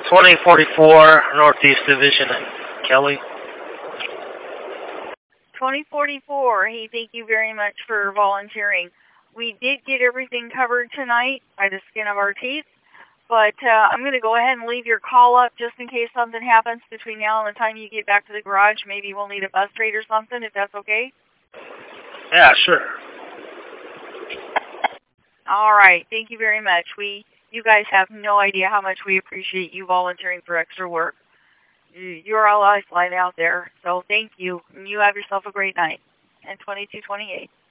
2044 Northeast Division, Kelly. 2044. Hey, thank you very much for volunteering. We did get everything covered tonight by the skin of our teeth, but I'm going to go ahead and leave your call up just in case something happens between now and the time you get back to the garage. Maybe we'll need a bus rate or something, if that's okay. Yeah, sure. All right. Thank you very much. You guys have no idea how much we appreciate you volunteering for extra work. You're our lifeline out there, so thank you. And you have yourself a great night. And 2228.